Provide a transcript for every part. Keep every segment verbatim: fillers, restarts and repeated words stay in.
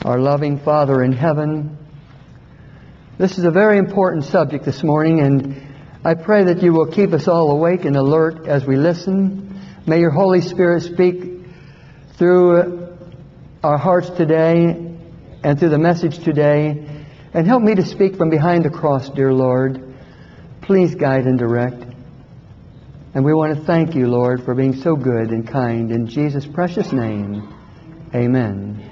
Our loving Father in heaven, this is a very important subject this morning, and I pray that you will keep us all awake and alert as we listen. May your Holy Spirit speak through our hearts today and through the message today, and help me to speak from behind the cross, dear Lord. Please guide and direct. And we want to thank you, Lord, for being so good and kind. In Jesus' precious name, amen.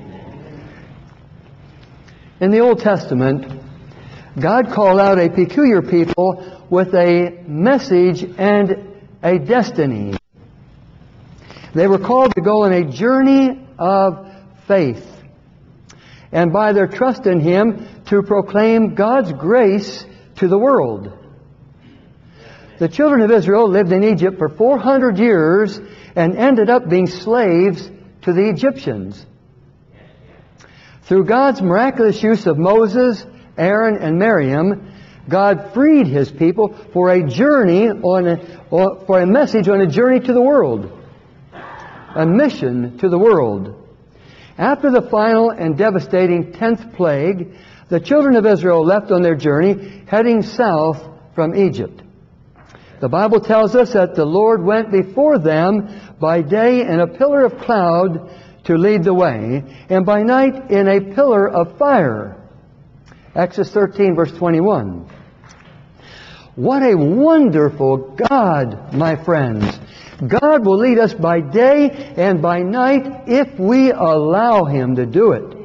In the Old Testament, God called out a peculiar people with a message and a destiny. They were called to go on a journey of faith, and by their trust in Him, to proclaim God's grace to the world. The children of Israel lived in Egypt for four hundred years and ended up being slaves to the Egyptians. Through God's miraculous use of Moses, Aaron, and Miriam, God freed His people for a journey on a, or for a message on a journey to the world, a mission to the world. After the final and devastating tenth plague, the children of Israel left on their journey, heading south from Egypt. The Bible tells us that the Lord went before them by day in a pillar of cloud to lead the way, and by night in a pillar of fire. Exodus thirteen, verse twenty-one. What a wonderful God, my friends. God will lead us by day and by night if we allow Him to do it.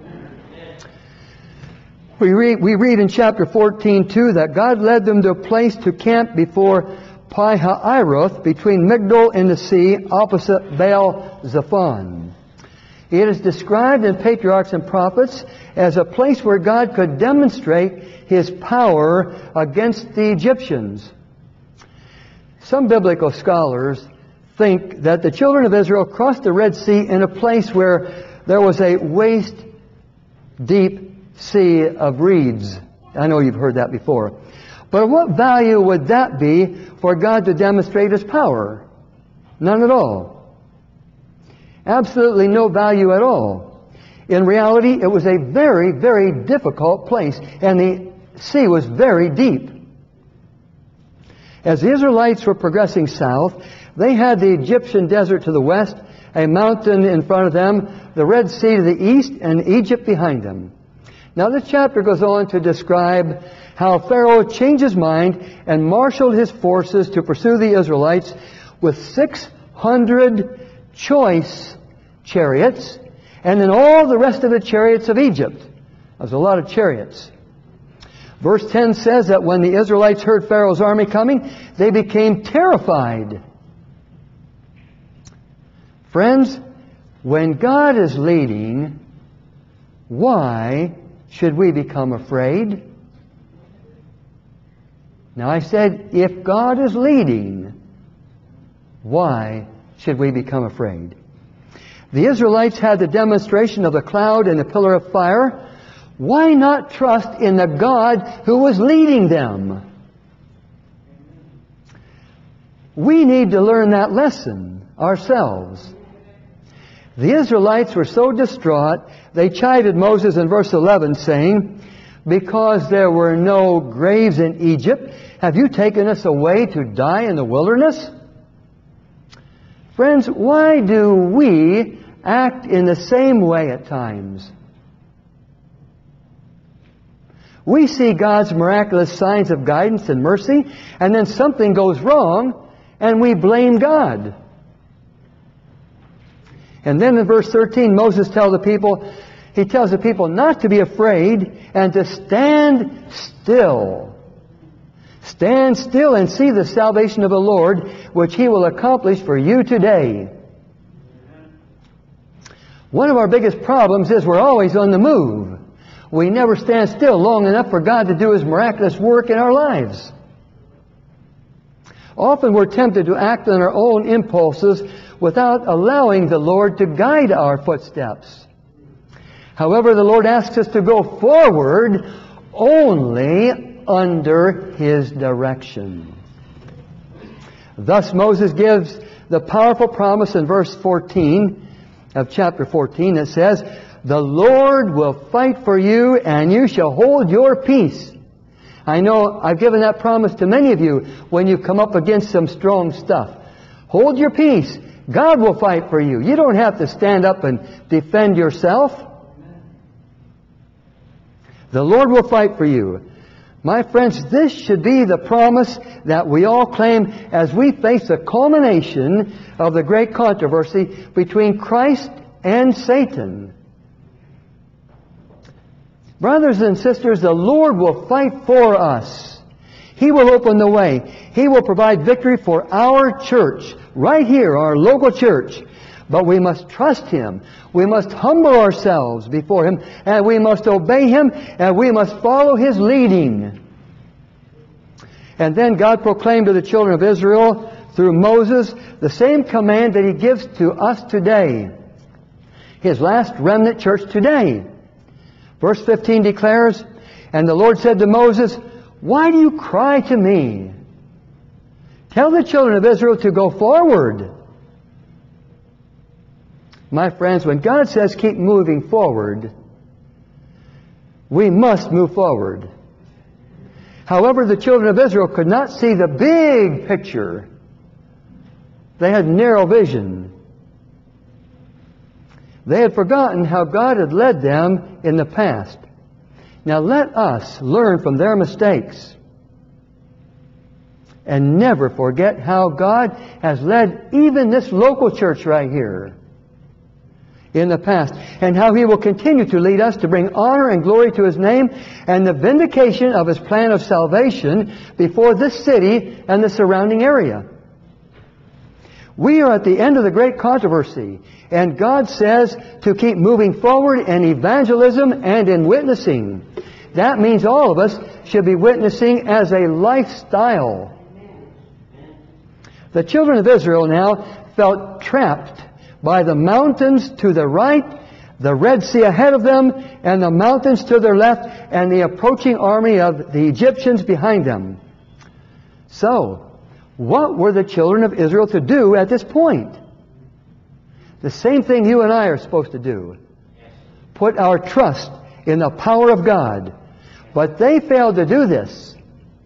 We read, we read in chapter fourteen, too, that God led them to a place to camp before Pi-hahiroth, between Migdol and the sea, opposite Baal-zephon. It is described in Patriarchs and Prophets as a place where God could demonstrate His power against the Egyptians. Some biblical scholars think that the children of Israel crossed the Red Sea in a place where there was a waist-deep sea of reeds. I know you've heard that before. But what value would that be for God to demonstrate His power? None at all. Absolutely no value at all. In reality, it was a very, very difficult place, and the sea was very deep. As the Israelites were progressing south, they had the Egyptian desert to the west, a mountain in front of them, the Red Sea to the east, and Egypt behind them. Now this chapter goes on to describe how Pharaoh changed his mind and marshaled his forces to pursue the Israelites with six hundred choice chariots, and then all the rest of the chariots of Egypt. There's a lot of chariots. Verse ten says that when the Israelites heard Pharaoh's army coming, they became terrified. Friends, when God is leading, why should we become afraid? Now I said, if God is leading, why should we become afraid? The Israelites had the demonstration of the cloud and the pillar of fire. Why not trust in the God who was leading them? We need to learn that lesson ourselves. The Israelites were so distraught, they chided Moses in verse eleven, saying, "Because there were no graves in Egypt, have you taken us away to die in the wilderness?" Friends, why do we act in the same way at times? We see God's miraculous signs of guidance and mercy, and then something goes wrong, and we blame God. And then in verse thirteen, Moses tells the people, he tells the people not to be afraid and to stand still. Stand still and see the salvation of the Lord, which He will accomplish for you today. One of our biggest problems is we're always on the move. We never stand still long enough for God to do His miraculous work in our lives. Often we're tempted to act on our own impulses without allowing the Lord to guide our footsteps. However, the Lord asks us to go forward only under His direction. Thus Moses gives the powerful promise in verse fourteen of chapter fourteen that says, The Lord will fight for you, and you shall hold your peace. I know I've given that promise to many of you when you come up against some strong stuff. Hold your peace. God will fight for you. You don't have to stand up and defend yourself. The Lord will fight for you. My friends, this should be the promise that we all claim as we face the culmination of the great controversy between Christ and Satan. Brothers and sisters, the Lord will fight for us. He will open the way. He will provide victory for our church, right here, our local church. But we must trust Him. We must humble ourselves before Him, and we must obey Him, and we must follow His leading. And then God proclaimed to the children of Israel through Moses the same command that He gives to us today. His last remnant church today. Verse fifteen declares, "And the Lord said to Moses, Why do you cry to me? Tell the children of Israel to go forward." My friends, when God says keep moving forward, we must move forward. However, the children of Israel could not see the big picture. They had narrow vision. They had forgotten how God had led them in the past. Now let us learn from their mistakes and never forget how God has led even this local church right here in the past, and how He will continue to lead us to bring honor and glory to His name and the vindication of His plan of salvation before this city and the surrounding area. We are at the end of the great controversy, and God says to keep moving forward in evangelism and in witnessing. That means all of us should be witnessing as a lifestyle. The children of Israel now felt trapped by the mountains to the right, the Red Sea ahead of them, and the mountains to their left, and the approaching army of the Egyptians behind them. So, what were the children of Israel to do at this point? The same thing you and I are supposed to do. Put our trust in the power of God. But they failed to do this.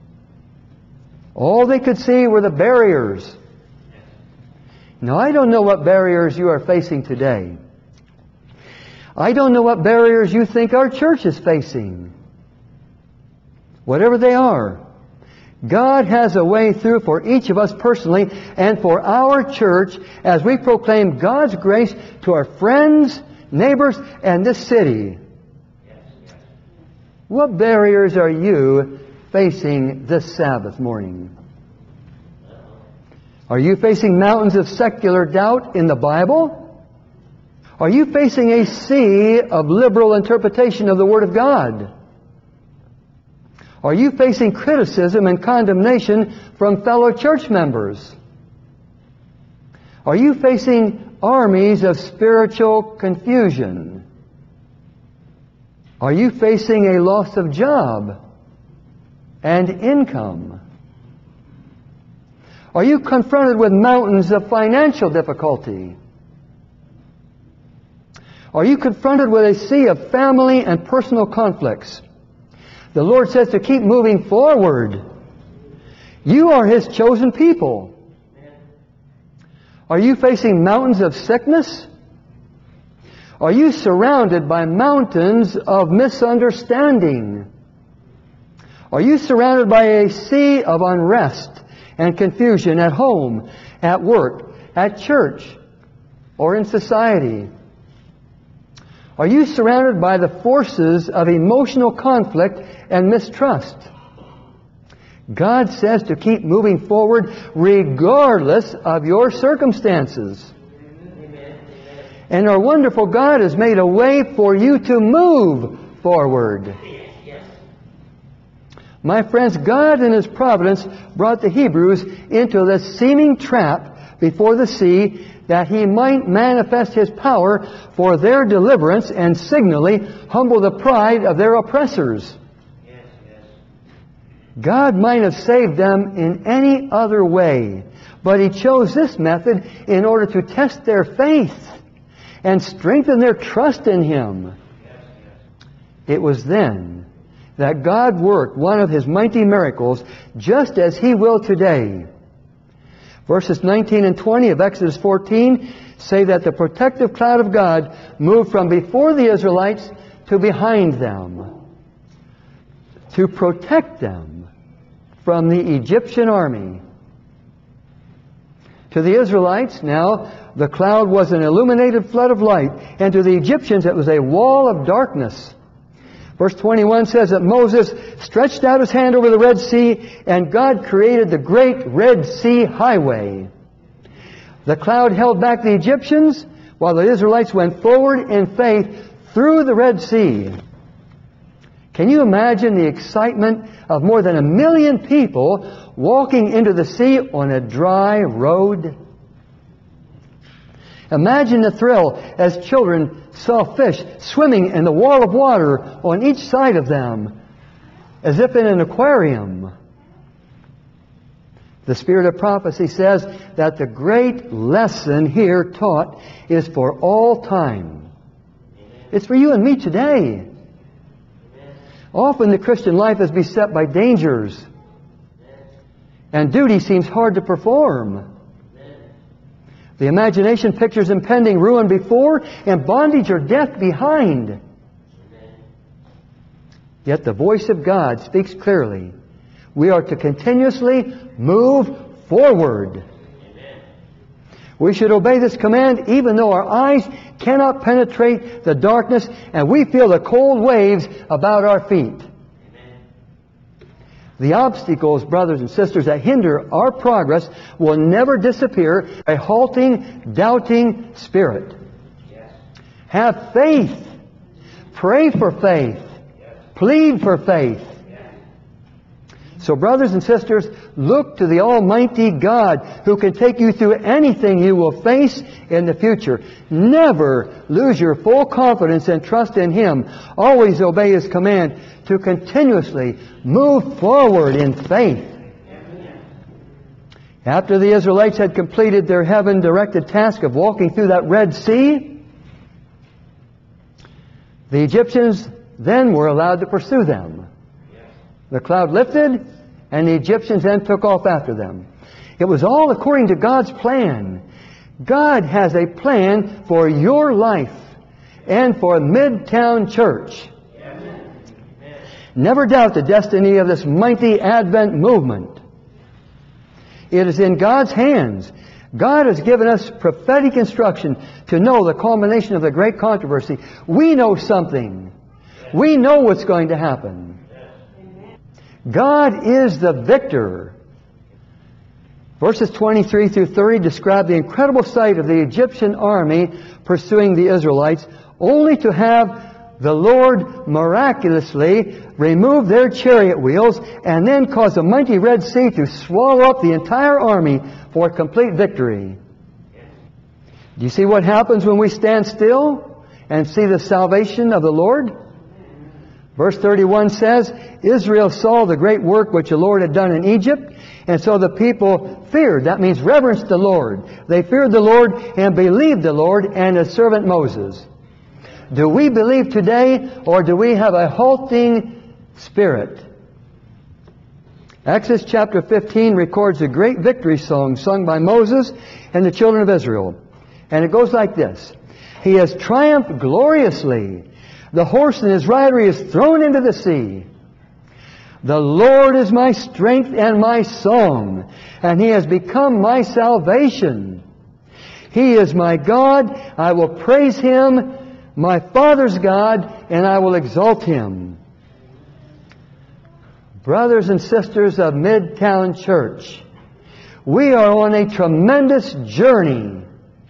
All they could see were the barriers. Now, I don't know what barriers you are facing today. I don't know what barriers you think our church is facing. Whatever they are, God has a way through for each of us personally and for our church as we proclaim God's grace to our friends, neighbors, and this city. What barriers are you facing this Sabbath morning? Are you facing mountains of secular doubt in the Bible? Are you facing a sea of liberal interpretation of the Word of God? Are you facing criticism and condemnation from fellow church members? Are you facing armies of spiritual confusion? Are you facing a loss of job and income? Are you confronted with mountains of financial difficulty? Are you confronted with a sea of family and personal conflicts? The Lord says to keep moving forward. You are His chosen people. Are you facing mountains of sickness? Are you surrounded by mountains of misunderstanding? Are you surrounded by a sea of unrest and confusion at home, at work, at church, or in society? Are you surrounded by the forces of emotional conflict and mistrust? God says to keep moving forward regardless of your circumstances. And our wonderful God has made a way for you to move forward. My friends, God in His providence brought the Hebrews into this seeming trap before the sea that He might manifest His power for their deliverance and signally humble the pride of their oppressors. God might have saved them in any other way, but He chose this method in order to test their faith and strengthen their trust in Him. It was then that God worked one of His mighty miracles, just as He will today. Verses nineteen and twenty of Exodus fourteen say that the protective cloud of God moved from before the Israelites to behind them, to protect them from the Egyptian army. To the Israelites, now, the cloud was an illuminated flood of light, and to the Egyptians it was a wall of darkness. Verse twenty-one says that Moses stretched out his hand over the Red Sea, and God created the great Red Sea highway. The cloud held back the Egyptians, while the Israelites went forward in faith through the Red Sea. Can you imagine the excitement of more than a million people walking into the sea on a dry road? Imagine the thrill as children saw fish swimming in the wall of water on each side of them, as if in an aquarium. The Spirit of prophecy says that the great lesson here taught is for all time. It's for you and me today. Often the Christian life is beset by dangers, and duty seems hard to perform. The imagination pictures impending ruin before and bondage or death behind. Yet the voice of God speaks clearly. We are to continuously move forward. We should obey this command even though our eyes cannot penetrate the darkness and we feel the cold waves about our feet. The obstacles, brothers and sisters, that hinder our progress will never disappear by a halting, doubting spirit. Yes. Have faith. Pray for faith. Yes. Plead for faith. Yes. So, brothers and sisters, look to the Almighty God who can take you through anything you will face in the future. Never lose your full confidence and trust in Him. Always obey His command to continuously move forward in faith. After the Israelites had completed their heaven-directed task of walking through that Red Sea, the Egyptians then were allowed to pursue them. The cloud lifted, and the Egyptians then took off after them. It was all according to God's plan. God has a plan for your life and for Midtown Church. Never doubt the destiny of this mighty Advent movement. It is in God's hands. God has given us prophetic instruction to know the culmination of the great controversy. We know something. We know what's going to happen. God is the victor. Verses twenty-three through thirty describe the incredible sight of the Egyptian army pursuing the Israelites, only to have the Lord miraculously remove their chariot wheels and then cause the mighty Red Sea to swallow up the entire army for complete victory. Do you see what happens when we stand still and see the salvation of the Lord? Verse thirty-one says, Israel saw the great work which the Lord had done in Egypt, and so the people feared. That means reverenced the Lord. They feared the Lord and believed the Lord and His servant Moses. Do we believe today, or do we have a halting spirit? Exodus chapter fifteen records a great victory song sung by Moses and the children of Israel. And it goes like this. He has triumphed gloriously. The horse and his rider he is thrown into the sea. The Lord is my strength and my song, and He has become my salvation. He is my God. I will praise Him, my Father's God, and I will exalt Him. Brothers and sisters of Midtown Church, we are on a tremendous journey.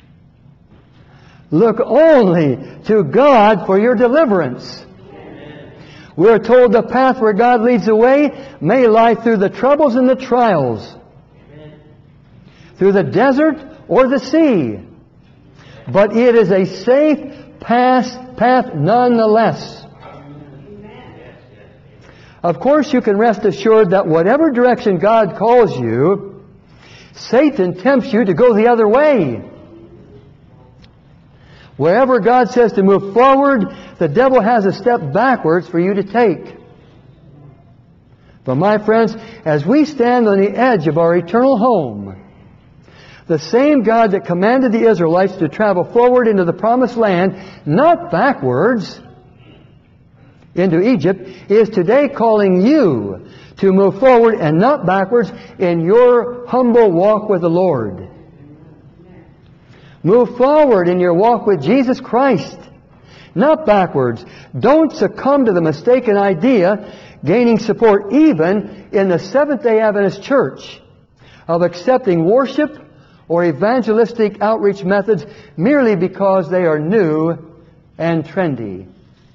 Look only to God for your deliverance. Amen. We are told the path where God leads the way may lie through the troubles and the trials, Amen. Through the desert or the sea. But it is a safe path, path nonetheless. Amen. Of course, you can rest assured that whatever direction God calls you, Satan tempts you to go the other way. Wherever God says to move forward, the devil has a step backwards for you to take. But my friends, as we stand on the edge of our eternal home, the same God that commanded the Israelites to travel forward into the promised land, not backwards into Egypt, is today calling you to move forward and not backwards in your humble walk with the Lord. Move forward in your walk with Jesus Christ, not backwards. Don't succumb to the mistaken idea, gaining support even in the Seventh-day Adventist Church, of accepting worship or evangelistic outreach methods merely because they are new and trendy.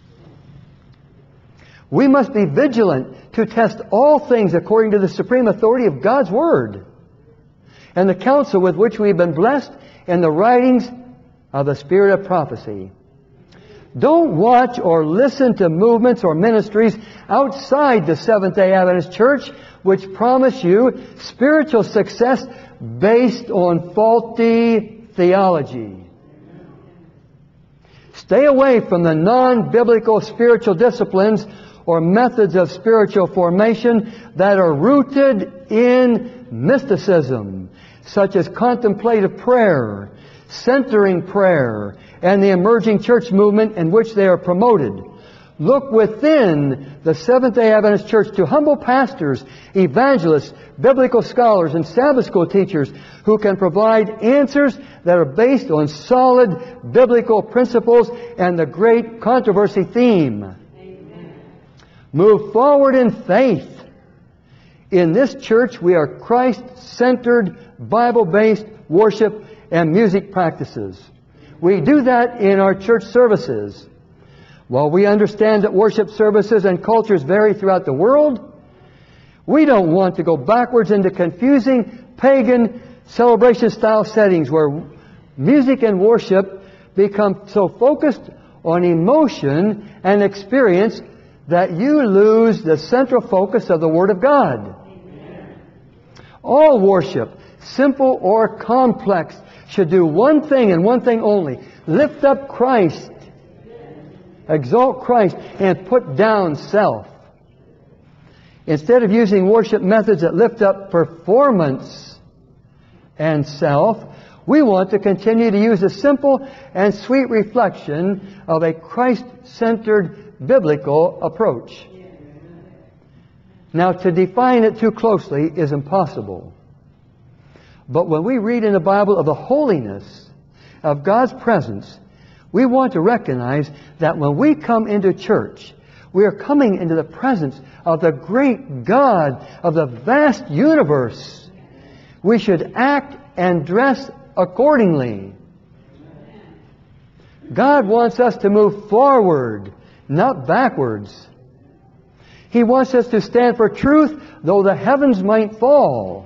We must be vigilant to test all things according to the supreme authority of God's Word and the counsel with which we've been blessed in the writings of the Spirit of prophecy. Don't watch or listen to movements or ministries outside the Seventh-day Adventist Church which promise you spiritual success based on faulty theology. Stay away from the non-biblical spiritual disciplines or methods of spiritual formation that are rooted in mysticism, such as contemplative prayer, centering prayer, and the emerging church movement in which they are promoted. Look within the Seventh-day Adventist Church to humble pastors, evangelists, biblical scholars, and Sabbath school teachers who can provide answers that are based on solid biblical principles and the great controversy theme. Amen. Move forward in faith. In this church, we are Christ-centered, Bible-based worship and music practices. We do that in our church services. While we understand that worship services and cultures vary throughout the world, we don't want to go backwards into confusing pagan celebration-style settings where music and worship become so focused on emotion and experience that you lose the central focus of the Word of God. Amen. All worship, simple or complex, should do one thing and one thing only: lift up Christ, exalt Christ, and put down self. Instead of using worship methods that lift up performance and self, we want to continue to use a simple and sweet reflection of a Christ-centered biblical approach. Now, to define it too closely is impossible. But when we read in the Bible of the holiness of God's presence, we want to recognize that when we come into church, we are coming into the presence of the great God of the vast universe. We should act and dress accordingly. God wants us to move forward, not backwards. He wants us to stand for truth, though the heavens might fall.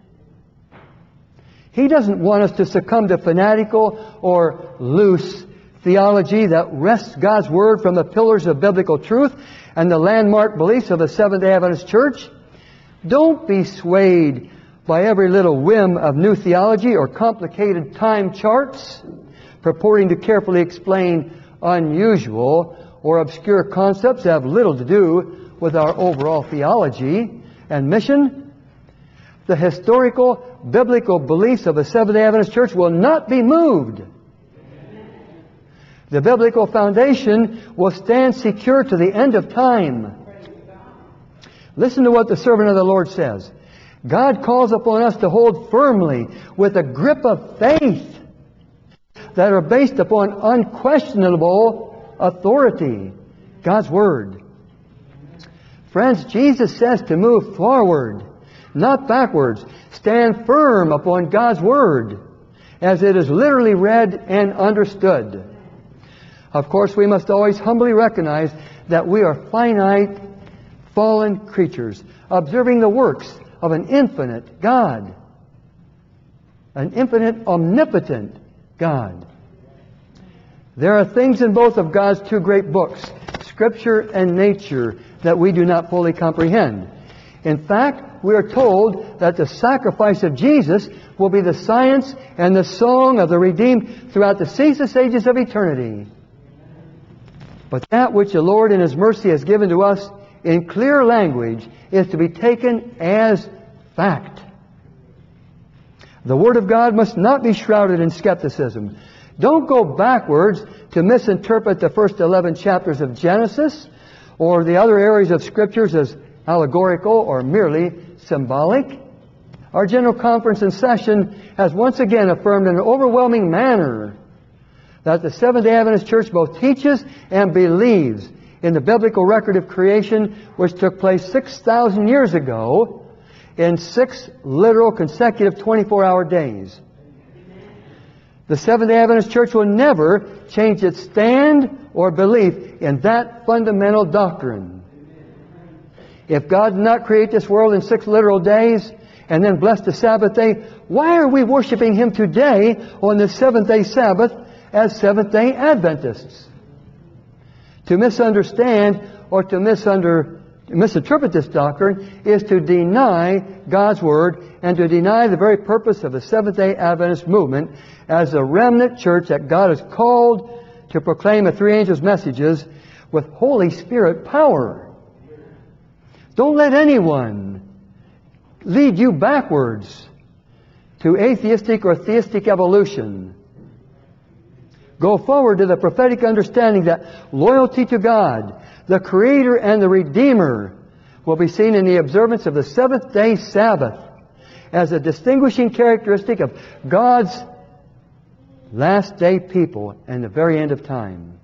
He doesn't want us to succumb to fanatical or loose theology that wrests God's Word from the pillars of biblical truth and the landmark beliefs of the Seventh-day Adventist Church. Don't be swayed by every little whim of new theology or complicated time charts purporting to carefully explain unusual or obscure concepts that have little to do with our overall theology and mission. The historical biblical beliefs of the Seventh-day Adventist Church will not be moved. The biblical foundation will stand secure to the end of time. Listen to what the servant of the Lord says. God calls upon us to hold firmly with a grip of faith that are based upon unquestionable authority, God's Word. Friends, Jesus says to move forward, not backwards. Stand firm upon God's Word as it is literally read and understood. Of course, we must always humbly recognize that we are finite, fallen creatures, observing the works of an infinite God, an infinite, omnipotent God. There are things in both of God's two great books, Scripture and nature, that we do not fully comprehend. In fact, we are told that the sacrifice of Jesus will be the science and the song of the redeemed throughout the ceaseless ages of eternity. But that which the Lord in His mercy has given to us in clear language is to be taken as fact. The Word of God must not be shrouded in skepticism. Don't go backwards to misinterpret the first eleven chapters of Genesis or the other areas of Scriptures as allegorical or merely symbolic. Our General Conference in session has once again affirmed in an overwhelming manner that the Seventh-day Adventist Church both teaches and believes in the biblical record of creation which took place six thousand years ago in six literal consecutive twenty-four hour days. The Seventh-day Adventist Church will never change its stand or belief in that fundamental doctrine. If God did not create this world in six literal days and then bless the Sabbath day, why are we worshiping Him today on the seventh-day Sabbath as Seventh-day Adventists? To misunderstand or to misunder, misinterpret this doctrine is to deny God's Word and to deny the very purpose of the Seventh-day Adventist movement as a remnant church that God has called to proclaim the three angels' messages with Holy Spirit power. Don't let anyone lead you backwards to atheistic or theistic evolution. Go forward to the prophetic understanding that loyalty to God, the Creator and the Redeemer, will be seen in the observance of the seventh-day Sabbath as a distinguishing characteristic of God's last-day people and the very end of time.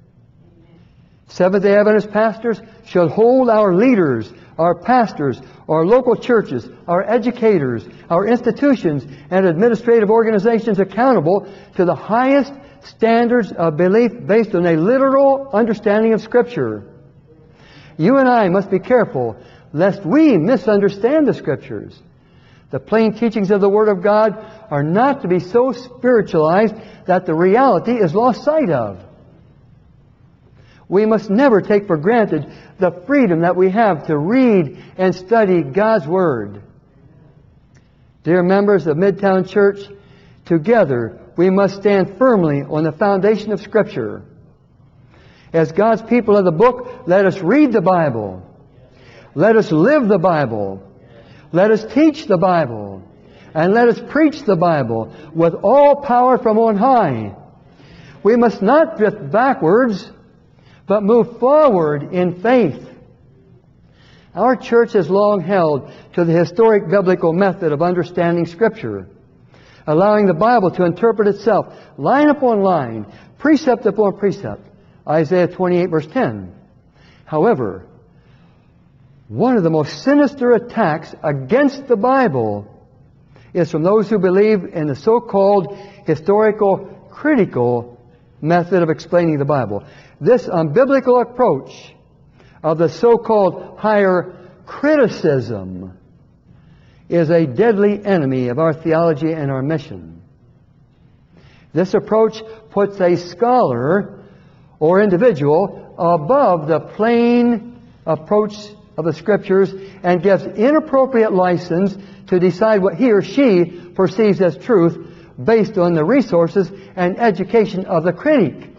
Seventh-day Adventist pastors should hold our leaders, our pastors, our local churches, our educators, our institutions, and administrative organizations accountable to the highest standards of belief based on a literal understanding of Scripture. You and I must be careful lest we misunderstand the Scriptures. The plain teachings of the Word of God are not to be so spiritualized that the reality is lost sight of. We must never take for granted the freedom that we have to read and study God's Word. Dear members of Midtown Church, together we must stand firmly on the foundation of Scripture. As God's people of the book, let us read the Bible. Let us live the Bible. Let us teach the Bible. And let us preach the Bible with all power from on high. We must not drift backwards, but move forward in faith. Our church has long held to the historic biblical method of understanding Scripture, allowing the Bible to interpret itself line upon line, precept upon precept. Isaiah twenty-eight verse ten. However, one of the most sinister attacks against the Bible is from those who believe in the so-called historical critical method of explaining the Bible. This unbiblical approach of the so-called higher criticism is a deadly enemy of our theology and our mission. This approach puts a scholar or individual above the plain approach of the Scriptures and gives inappropriate license to decide what he or she perceives as truth based on the resources and education of the critic.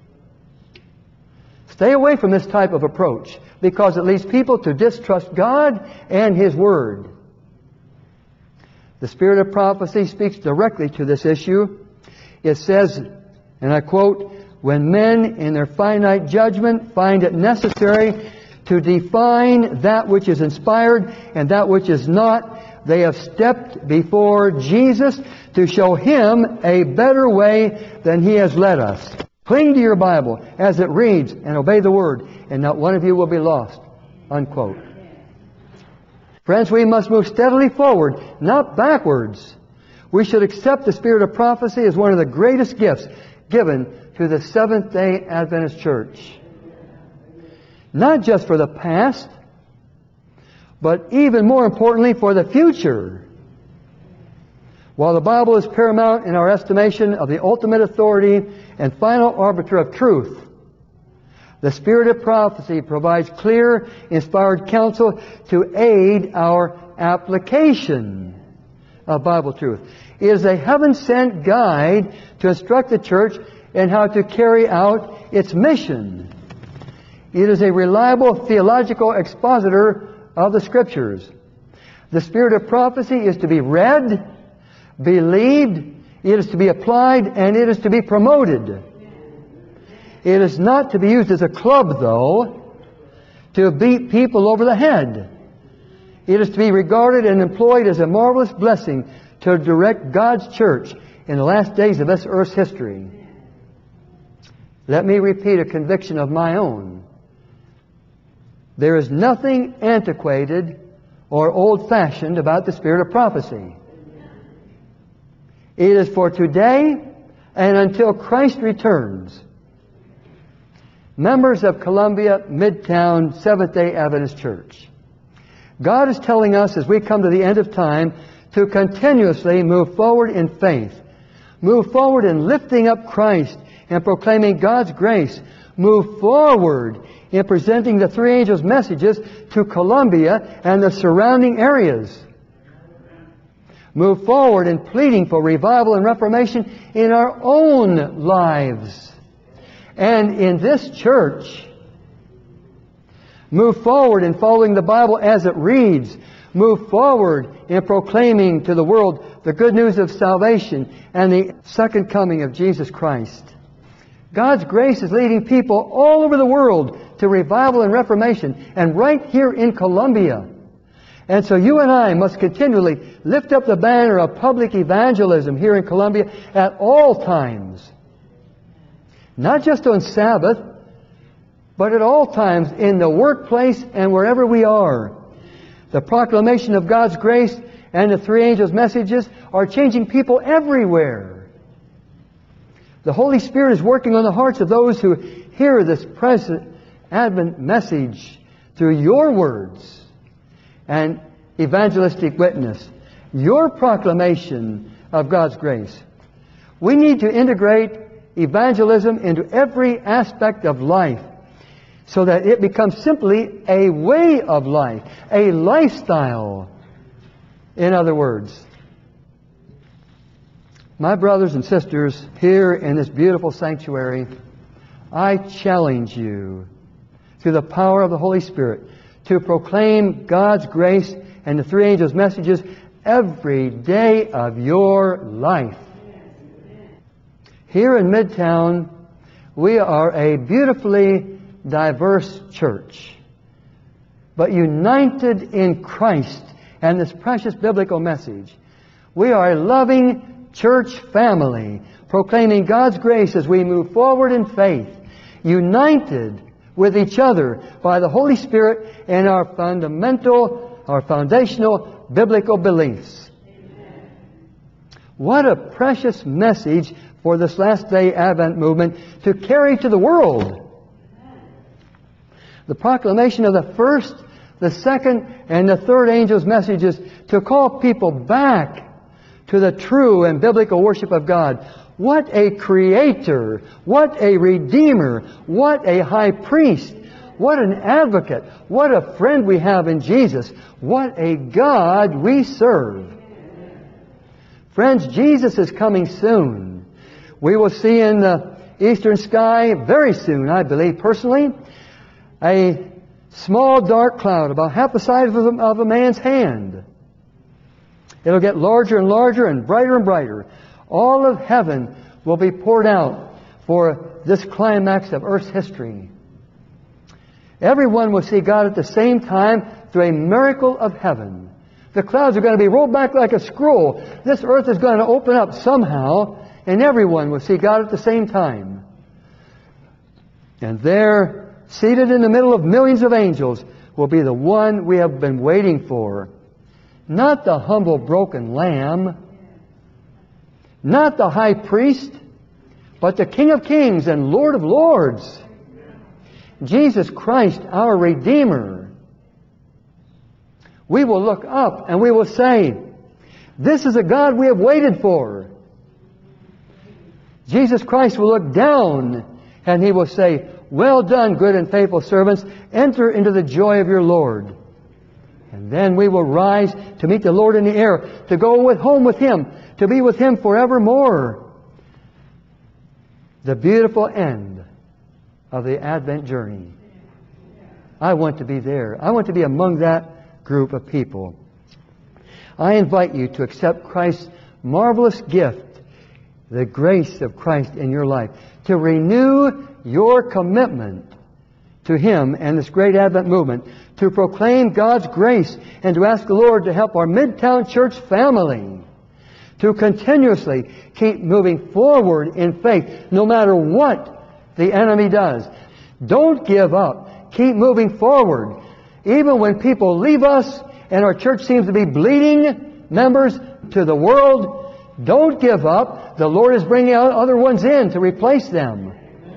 Stay away from this type of approach because it leads people to distrust God and His Word. The Spirit of prophecy speaks directly to this issue. It says, and I quote, "When men in their finite judgment find it necessary to define that which is inspired and that which is not, they have stepped before Jesus to show Him a better way than He has led us. Cling to your Bible as it reads and obey the Word, and not one of you will be lost." Unquote. Friends, we must move steadily forward, not backwards. We should accept the Spirit of prophecy as one of the greatest gifts given to the Seventh-day Adventist Church. Not just for the past, but even more importantly for the future. While the Bible is paramount in our estimation of the ultimate authority and final arbiter of truth, The Spirit of prophecy provides clear, inspired counsel to aid our application of Bible truth. It is a heaven-sent guide to instruct the church in how to carry out its mission. It is a reliable theological expositor of the Scriptures. The Spirit of prophecy is to be read, believed, it is to be applied, and it is to be promoted. It is not to be used as a club, though, to beat people over the head. It is to be regarded and employed as a marvelous blessing to direct God's church in the last days of this earth's history. Let me repeat a conviction of my own. There is nothing antiquated or old-fashioned about the Spirit of prophecy. It is for today and until Christ returns. Members of Columbia Midtown Seventh-day Adventist Church, God is telling us as we come to the end of time to continuously move forward in faith. Move forward in lifting up Christ and proclaiming God's grace. Move forward in presenting the three angels' messages to Columbia and the surrounding areas. Move forward in pleading for revival and reformation in our own lives and in this church. Move forward in following the Bible as it reads. Move forward in proclaiming to the world the good news of salvation and the second coming of Jesus Christ. God's grace is leading people all over the world to revival and reformation, and right here in Columbia. And so you and I must continually lift up the banner of public evangelism here in Columbia at all times. Not just on Sabbath, but at all times in the workplace and wherever we are. The proclamation of God's grace and the three angels' messages are changing people everywhere. The Holy Spirit is working on the hearts of those who hear this present Advent message through your words and evangelistic witness, your proclamation of God's grace. We need to integrate evangelism into every aspect of life so that it becomes simply a way of life, a lifestyle, in other words. My brothers and sisters here in this beautiful sanctuary, I challenge you through the power of the Holy Spirit to proclaim God's grace and the three angels' messages every day of your life. Here in Midtown, we are a beautifully diverse church, but united in Christ and this precious biblical message. We are a loving church family, proclaiming God's grace as we move forward in faith, united with each other by the Holy Spirit and our fundamental, our foundational biblical beliefs. Amen. What a precious message for this last day Advent movement to carry to the world. The proclamation of the first, the second, and the third angel's messages to call people back to the true and biblical worship of God. What a Creator! What a Redeemer! What a High Priest! What an Advocate! What a friend we have in Jesus! What a God we serve! Friends, Jesus is coming soon. We will see in the eastern sky very soon, I believe personally, a small dark cloud about half the size of a, of a man's hand. It'll get larger and larger and brighter and brighter. All of heaven will be poured out for this climax of earth's history. Everyone will see God at the same time through a miracle of heaven. The clouds are going to be rolled back like a scroll. This earth is going to open up somehow, and everyone will see God at the same time. And there, seated in the middle of millions of angels, will be the one we have been waiting for. Not the humble broken lamb, not the high priest, but the King of Kings and Lord of Lords, Jesus Christ, our Redeemer. We will look up and we will say, this is a God we have waited for. Jesus Christ will look down and He will say, "Well done, good and faithful servants. Enter into the joy of your Lord." And then we will rise to meet the Lord in the air, to go with home with Him, to be with Him forevermore. The beautiful end of the Advent journey. I want to be there. I want to be among that group of people. I invite you to accept Christ's marvelous gift, the grace of Christ in your life, to renew your commitment to Him and this great Advent movement, to proclaim God's grace and to ask the Lord to help our Midtown Church family to continuously keep moving forward in faith, no matter what the enemy does. Don't give up. Keep moving forward. Even when people leave us and our church seems to be bleeding members to the world, don't give up. The Lord is bringing out other ones in to replace them.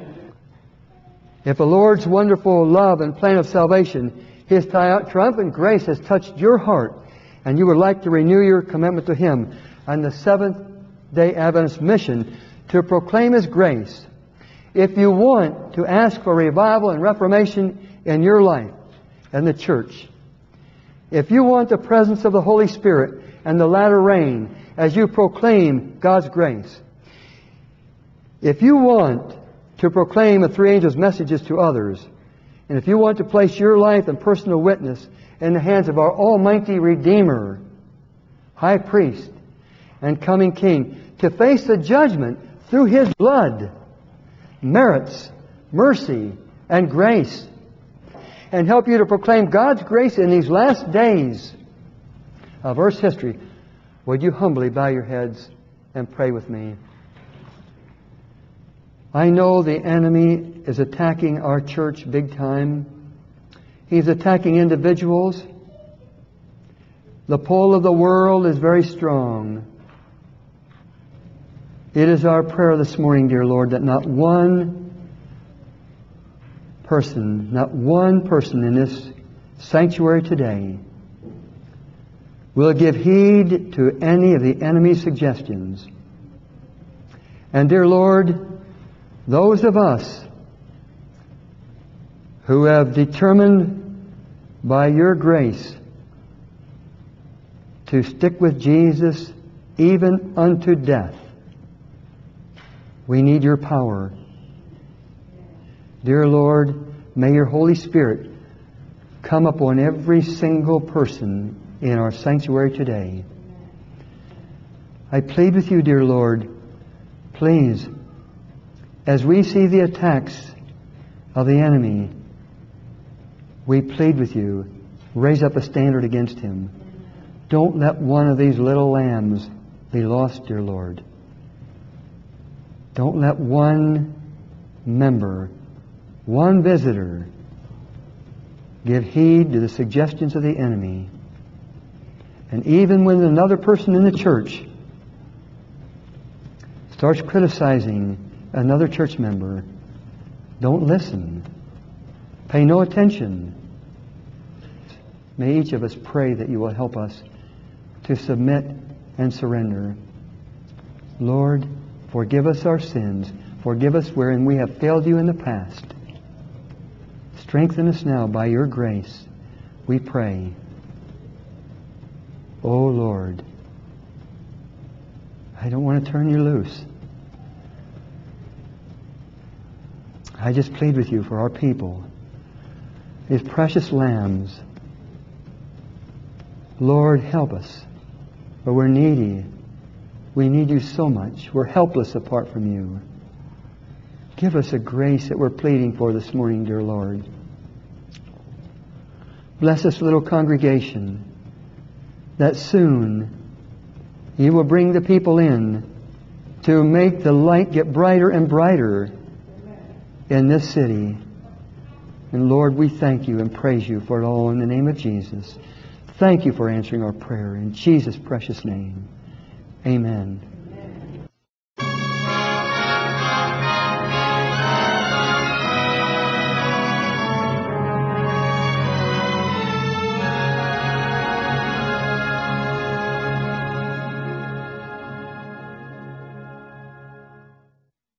If the Lord's wonderful love and plan of salvation, His tri- triumphant grace has touched your heart, and you would like to renew your commitment to Him on the Seventh-day Adventist mission to proclaim His grace, if you want to ask for revival and reformation in your life and the church, if you want the presence of the Holy Spirit and the latter rain as you proclaim God's grace, if you want to proclaim the three angels' messages to others, and if you want to place your life and personal witness in the hands of our Almighty Redeemer, High Priest, and coming King, to face the judgment through His blood, merits, mercy, and grace, and help you to proclaim God's grace in these last days of Earth's history, would you humbly bow your heads and pray with me? I know the enemy is attacking our church big time. He's attacking individuals. The pull of the world is very strong. It is our prayer this morning, dear Lord, that not one person, not one person in this sanctuary today will give heed to any of the enemy's suggestions. And dear Lord, those of us who have determined by your grace to stick with Jesus even unto death, we need your power. Dear Lord, may your Holy Spirit come upon every single person in our sanctuary today. I plead with you, dear Lord, please, as we see the attacks of the enemy, we plead with you, raise up a standard against him. Don't let one of these little lambs be lost, dear Lord. Don't let one member, one visitor, give heed to the suggestions of the enemy. And even when another person in the church starts criticizing another church member, don't listen. Pay no attention. May each of us pray that you will help us to submit and surrender. Lord, forgive us our sins. Forgive us wherein we have failed you in the past. Strengthen us now by your grace, we pray. Oh Lord, I don't want to turn you loose. I just plead with you for our people, these precious lambs. Lord, help us, for we're needy. We need you so much. We're helpless apart from you. Give us a grace that we're pleading for this morning, dear Lord. Bless this little congregation, that soon you will bring the people in to make the light get brighter and brighter in this city. And Lord, we thank you and praise you for it all in the name of Jesus. Thank you for answering our prayer in Jesus' precious name. Amen.